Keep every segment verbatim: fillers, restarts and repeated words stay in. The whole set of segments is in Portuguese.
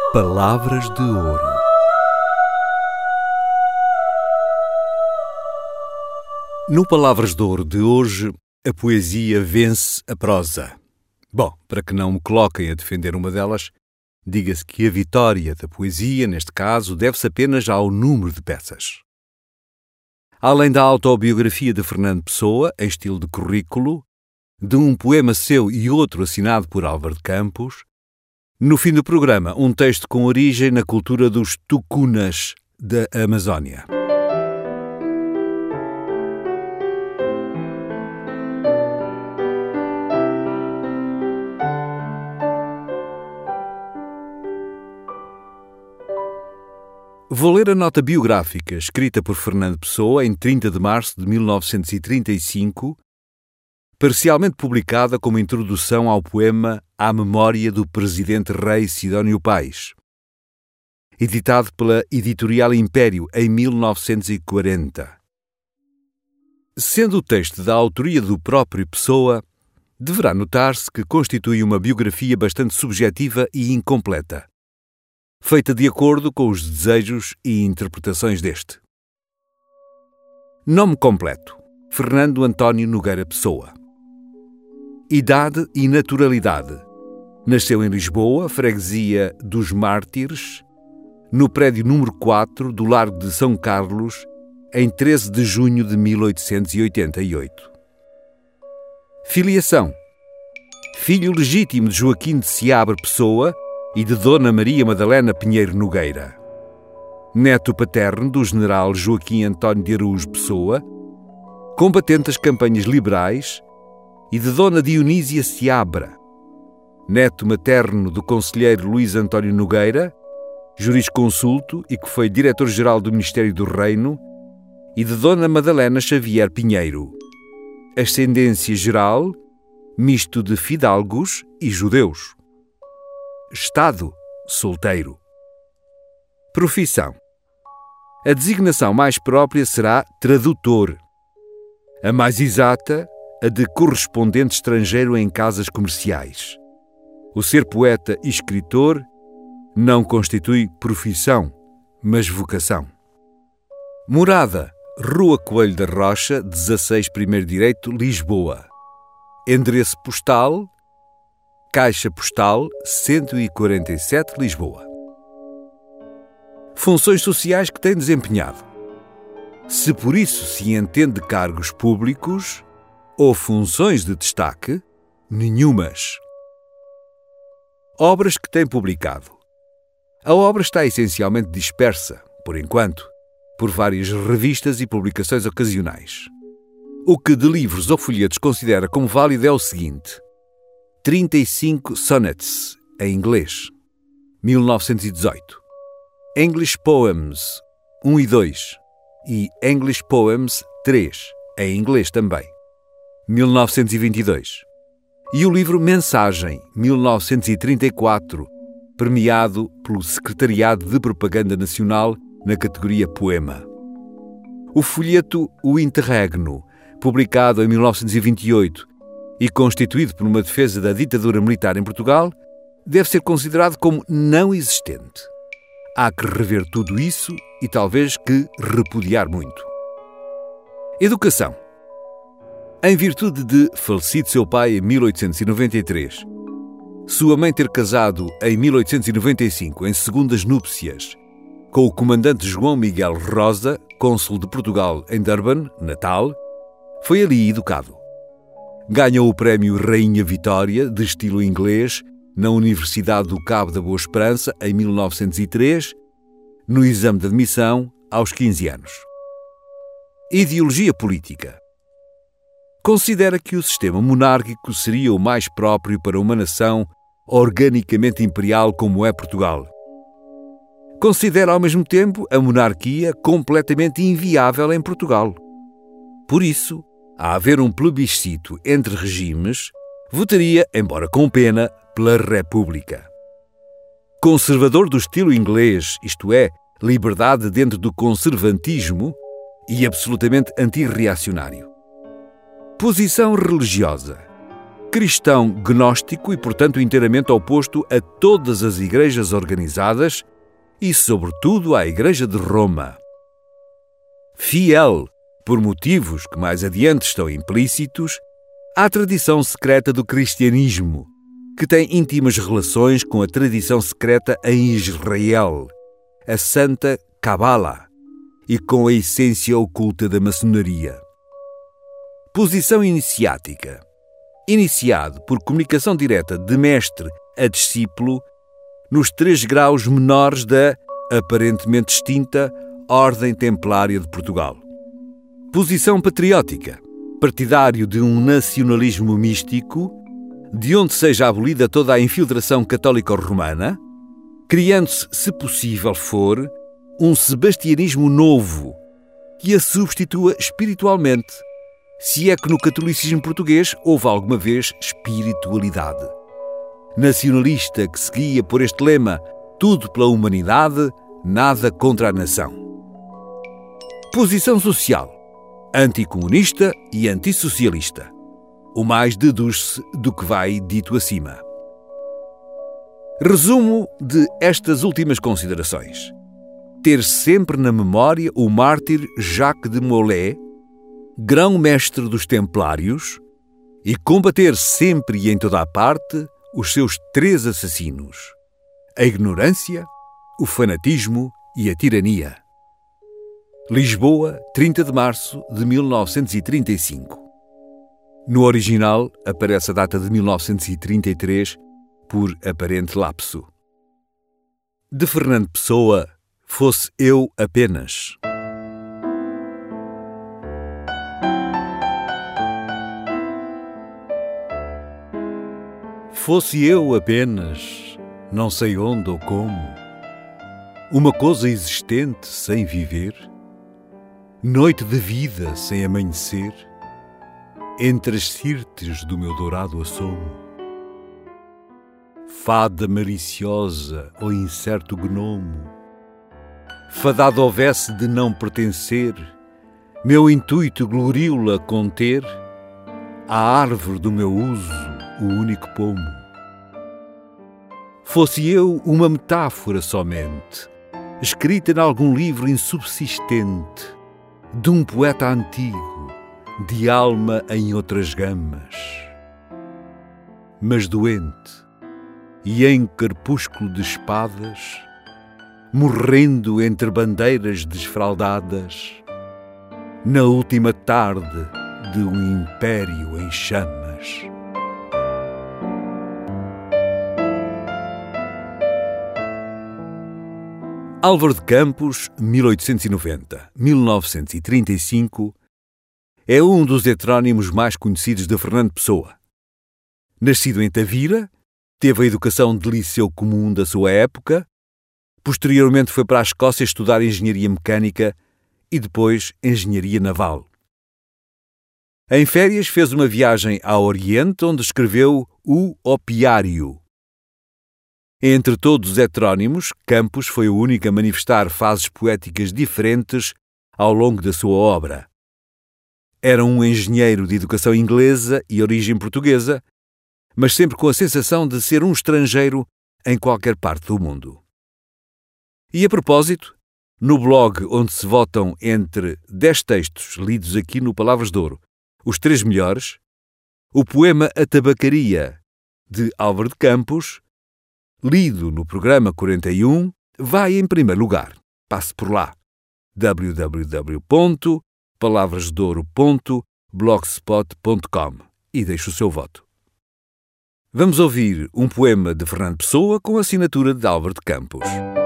Palavras de Ouro. No Palavras de Ouro de hoje, a poesia vence a prosa. Bom, para que não me coloquem a defender uma delas, diga-se que a vitória da poesia, neste caso, deve-se apenas ao número de peças. Além da autobiografia de Fernando Pessoa, em estilo de currículo, de um poema seu e outro assinado por Álvaro de Campos, no fim do programa, um texto com origem na cultura dos tucunas da Amazónia. Vou ler a nota biográfica escrita por Fernando Pessoa em trinta de março de mil novecentos e trinta e cinco, parcialmente publicada como introdução ao poema À Memória do Presidente Rei Sidónio Pais, editado pela Editorial Império em mil novecentos e quarenta. Sendo o texto da autoria do próprio Pessoa, deverá notar-se que constitui uma biografia bastante subjetiva e incompleta, feita de acordo com os desejos e interpretações deste. Nome completo: Fernando António Nogueira Pessoa. Idade e naturalidade: nasceu em Lisboa, freguesia dos Mártires, no prédio número quatro do Largo de São Carlos, em treze de junho de mil oitocentos e oitenta e oito. Filiação: filho legítimo de Joaquim de Seabra Pessoa e de Dona Maria Madalena Pinheiro Nogueira. Neto paterno do general Joaquim António de Araújo Pessoa, combatente das campanhas liberais, e de Dona Dionísia Seabra. Neto materno do conselheiro Luís António Nogueira, jurisconsulto e que foi diretor-geral do Ministério do Reino, e de Dona Madalena Xavier Pinheiro. Ascendência geral, misto de fidalgos e judeus. Estado: solteiro. Profissão: a designação mais própria será tradutor. A mais exata, a de correspondente estrangeiro em casas comerciais. O ser poeta e escritor não constitui profissão, mas vocação. Morada: Rua Coelho da Rocha, dezasseis primeiro Direito, Lisboa. Endereço postal: Caixa Postal cento e quarenta e sete, Lisboa. Funções sociais que tem desempenhado: se por isso se entende cargos públicos ou funções de destaque, nenhumas. Obras que tem publicado: a obra está essencialmente dispersa, por enquanto, por várias revistas e publicações ocasionais. O que de livros ou folhetos considera como válido é o seguinte: trinta e cinco Sonnets, em inglês, mil novecentos e dezoito. English Poems um e dois e English Poems três, em inglês também, mil novecentos e vinte e dois. E o livro Mensagem, mil novecentos e trinta e quatro, premiado pelo Secretariado de Propaganda Nacional na categoria Poema. O folheto O Interregno, publicado em mil novecentos e vinte e oito e constituído por uma defesa da ditadura militar em Portugal, deve ser considerado como não existente. Há que rever tudo isso e talvez que repudiar muito. Educação: em virtude de falecido seu pai em mil oitocentos e noventa e três, sua mãe ter casado em mil oitocentos e noventa e cinco em segundas núpcias com o comandante João Miguel Rosa, cônsul de Portugal em Durban, Natal, foi ali educado. Ganhou o prémio Rainha Vitória, de estilo inglês, na Universidade do Cabo da Boa Esperança, em mil novecentos e três, no exame de admissão, aos quinze anos. Ideologia política: considera que o sistema monárquico seria o mais próprio para uma nação organicamente imperial como é Portugal. Considera ao mesmo tempo a monarquia completamente inviável em Portugal. Por isso, a haver um plebiscito entre regimes, votaria, embora com pena, pela República. Conservador do estilo inglês, isto é, liberdade dentro do conservantismo, e absolutamente antirreacionário. Posição religiosa: cristão gnóstico e, portanto, inteiramente oposto a todas as igrejas organizadas e, sobretudo, à Igreja de Roma. Fiel, por motivos que mais adiante estão implícitos, à tradição secreta do cristianismo, que tem íntimas relações com a tradição secreta em Israel, a Santa Cabala, e com a essência oculta da maçonaria. Posição iniciática. Iniciado por comunicação direta de mestre a discípulo nos três graus menores da, aparentemente extinta, Ordem Templária de Portugal. Posição patriótica. Partidário de um nacionalismo místico, de onde seja abolida toda a infiltração católico-romana, criando-se, se possível for, um sebastianismo novo, que a substitua espiritualmente, se é que no catolicismo português houve alguma vez espiritualidade. Nacionalista que se guia por este lema: tudo pela humanidade, nada contra a nação. Posição social. Anticomunista e antissocialista. O mais deduz-se do que vai dito acima. Resumo de estas últimas considerações. Ter sempre na memória o mártir Jacques de Molay, grão-mestre dos Templários, e combater sempre e em toda a parte os seus três assassinos: a ignorância, o fanatismo e a tirania. Lisboa, trinta de março de mil novecentos e trinta e cinco. No original aparece a data de mil novecentos e trinta e três por aparente lapso. De Fernando Pessoa, Fosse Eu Apenas. Fosse eu apenas, não sei onde ou como, uma coisa existente sem viver, noite de vida sem amanhecer, entre as sirtes do meu dourado assomo. Fada maliciosa ou incerto gnomo, fadado houvesse de não pertencer, meu intuito gloriola conter, à árvore do meu uso o único pomo. Fosse eu uma metáfora somente, escrita em algum livro insubsistente, de um poeta antigo, de alma em outras gamas. Mas doente, e em crepúsculo de espadas, morrendo entre bandeiras desfraldadas, na última tarde de um império em chamas. Álvaro de Campos, mil oitocentos e noventa a mil novecentos e trinta e cinco, é um dos heterónimos mais conhecidos de Fernando Pessoa. Nascido em Tavira, teve a educação de liceu comum da sua época, posteriormente foi para a Escócia estudar engenharia mecânica e depois engenharia naval. Em férias fez uma viagem ao Oriente, onde escreveu O Opiário. Entre todos os heterónimos, Campos foi o único a manifestar fases poéticas diferentes ao longo da sua obra. Era um engenheiro de educação inglesa e origem portuguesa, mas sempre com a sensação de ser um estrangeiro em qualquer parte do mundo. E a propósito, no blog onde se votam entre dez textos lidos aqui no Palavras de Ouro, os três melhores, o poema A Tabacaria, de Álvaro de Campos, lido no programa quarenta e um, vai em primeiro lugar. Passe por lá. w w w ponto palavras de ouro ponto blogspot ponto com e deixe o seu voto. Vamos ouvir um poema de Fernando Pessoa com a assinatura de Álvaro de Campos.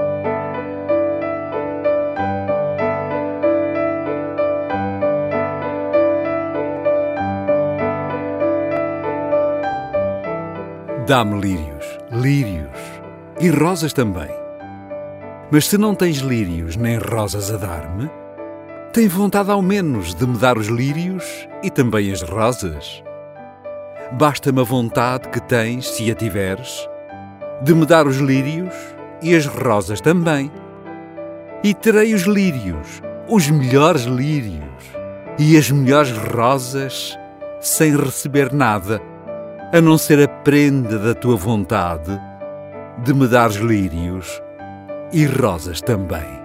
Dá-me lírios, lírios e rosas também. Mas se não tens lírios nem rosas a dar-me, tem vontade ao menos de me dar os lírios e também as rosas. Basta-me a vontade que tens, se a tiveres, de me dar os lírios e as rosas também. E terei os lírios, os melhores lírios e as melhores rosas, sem receber nada, a não ser a prenda da tua vontade de me dares lírios e rosas também.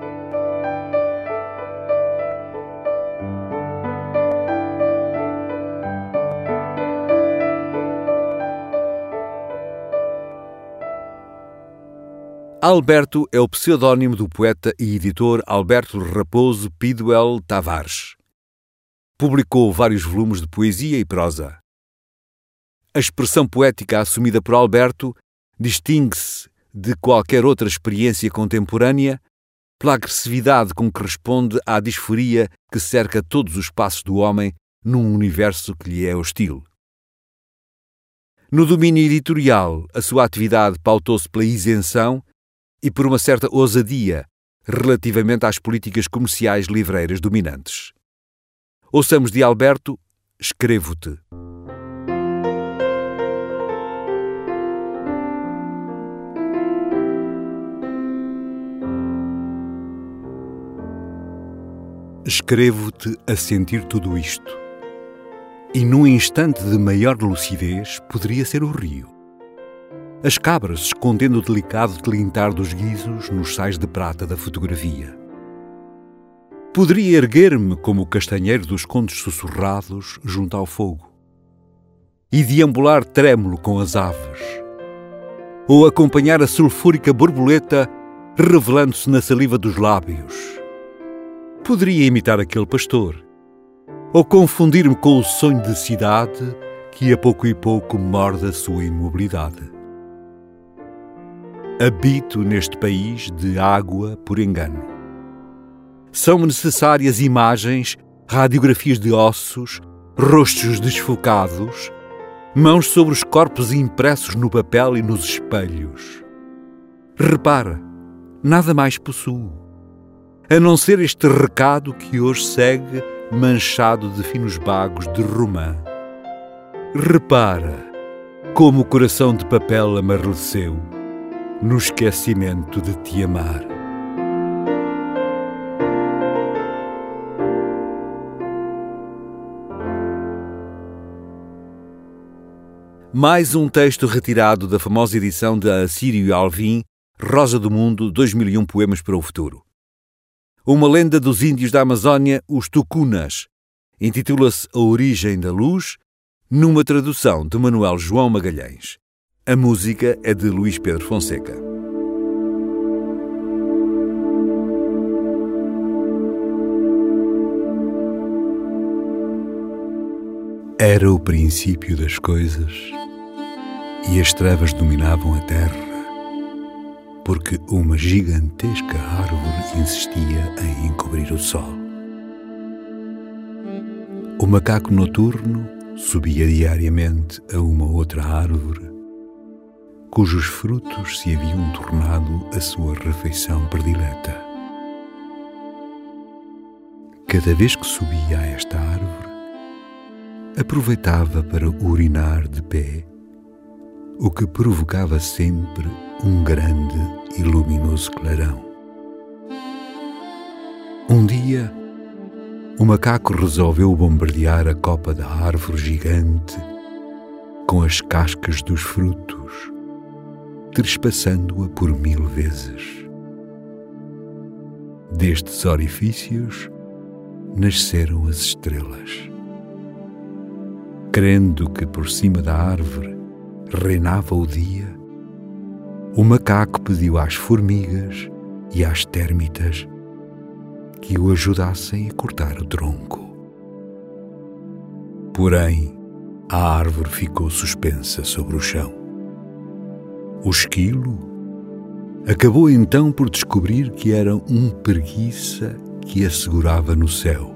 Alberto é o pseudónimo do poeta e editor Alberto Raposo Pidwell Tavares. Publicou vários volumes de poesia e prosa. A expressão poética assumida por Alberto distingue-se de qualquer outra experiência contemporânea pela agressividade com que responde à disforia que cerca todos os passos do homem num universo que lhe é hostil. No domínio editorial, a sua atividade pautou-se pela isenção e por uma certa ousadia relativamente às políticas comerciais livreiras dominantes. Ouçamos de Alberto Escrevo-te. Escrevo-te a sentir tudo isto. E num instante de maior lucidez poderia ser o rio. As cabras escondendo o delicado tilintar dos guizos nos sais de prata da fotografia. Poderia erguer-me como o castanheiro dos contos sussurrados junto ao fogo e deambular trêmulo com as aves, ou acompanhar a sulfúrica borboleta revelando-se na saliva dos lábios. Poderia imitar aquele pastor, ou confundir-me com o sonho de cidade que a pouco e pouco morde a sua imobilidade. Habito neste país de água por engano. São-me necessárias imagens, radiografias de ossos, rostos desfocados, mãos sobre os corpos impressos no papel e nos espelhos. Repara, nada mais possuo, a não ser este recado que hoje segue manchado de finos bagos de romã. Repara como o coração de papel amarreceu no esquecimento de te amar. Mais um texto retirado da famosa edição de Assírio Alvim, Rosa do Mundo, dois mil e um Poemas para o Futuro. Uma lenda dos índios da Amazónia, os Tucunas, intitula-se A Origem da Luz, numa tradução de Manuel João Magalhães. A música é de Luís Pedro Fonseca. Era o princípio das coisas e as trevas dominavam a terra, porque uma gigantesca árvore insistia em encobrir o sol. O macaco noturno subia diariamente a uma outra árvore, cujos frutos se haviam tornado a sua refeição predileta. Cada vez que subia a esta árvore, aproveitava para urinar de pé, o que provocava sempre um grande e luminoso clarão. Um dia, o macaco resolveu bombardear a copa da árvore gigante com as cascas dos frutos, trespassando-a por mil vezes. Destes orifícios nasceram as estrelas. Crendo que por cima da árvore reinava o dia, o macaco pediu às formigas e às térmitas que o ajudassem a cortar o tronco. Porém, a árvore ficou suspensa sobre o chão. O esquilo acabou então por descobrir que era um preguiça que a segurava no céu.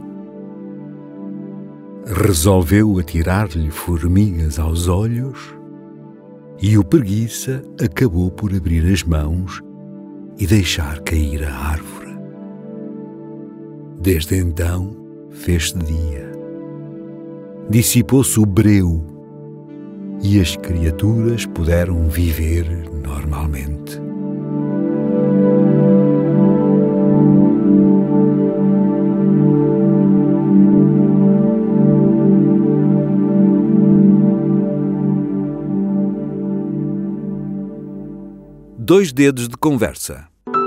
Resolveu atirar-lhe formigas aos olhos e o preguiça acabou por abrir as mãos e deixar cair a árvore. Desde então fez-se dia. Dissipou-se o breu e as criaturas puderam viver normalmente. Dois dedos de conversa.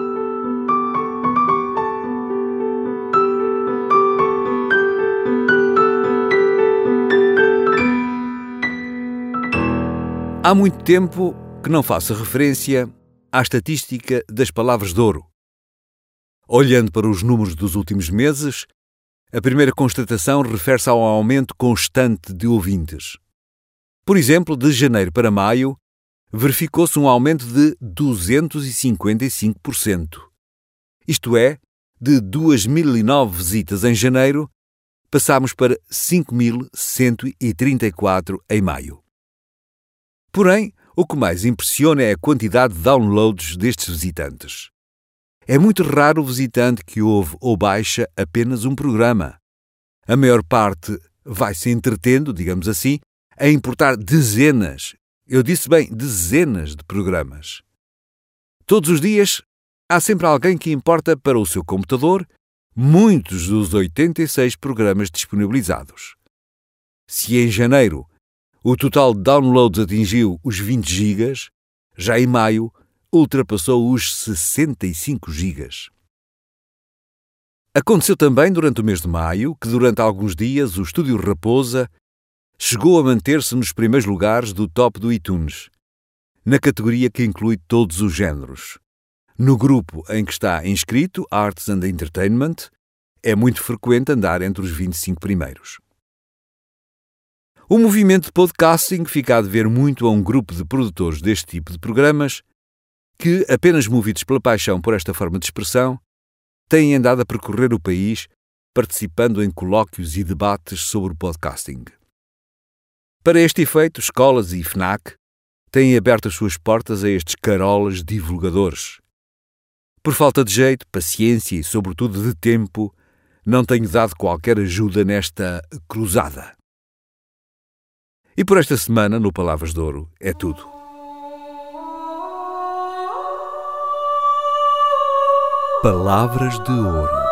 Há muito tempo que não faço referência à estatística das palavras de ouro. Olhando para os números dos últimos meses, a primeira constatação refere-se ao aumento constante de ouvintes. Por exemplo, de janeiro para maio, verificou-se um aumento de duzentos e cinquenta e cinco por cento. Isto é, de duas mil e nove visitas em janeiro, passámos para cinco mil cento e trinta e quatro em maio. Porém, o que mais impressiona é a quantidade de downloads destes visitantes. É muito raro o visitante que ouve ou baixa apenas um programa. A maior parte vai-se entretendo, digamos assim, a importar dezenas, eu disse bem, dezenas de programas. Todos os dias há sempre alguém que importa para o seu computador muitos dos oitenta e seis programas disponibilizados. Se em janeiro o total de downloads atingiu os vinte gigas, já em maio ultrapassou os sessenta e cinco gigas. Aconteceu também durante o mês de maio que durante alguns dias o Estúdio Raposa chegou a manter-se nos primeiros lugares do top do iTunes, na categoria que inclui todos os géneros. No grupo em que está inscrito, Arts and Entertainment, é muito frequente andar entre os vinte e cinco primeiros. O movimento de podcasting fica a dever muito a um grupo de produtores deste tipo de programas que, apenas movidos pela paixão por esta forma de expressão, têm andado a percorrer o país participando em colóquios e debates sobre o podcasting. Para este efeito, escolas e FNAC têm aberto as suas portas a estes carolas divulgadores. Por falta de jeito, paciência e, sobretudo, de tempo, não tenho dado qualquer ajuda nesta cruzada. E por esta semana, no Palavras de Ouro, é tudo. Palavras de Ouro.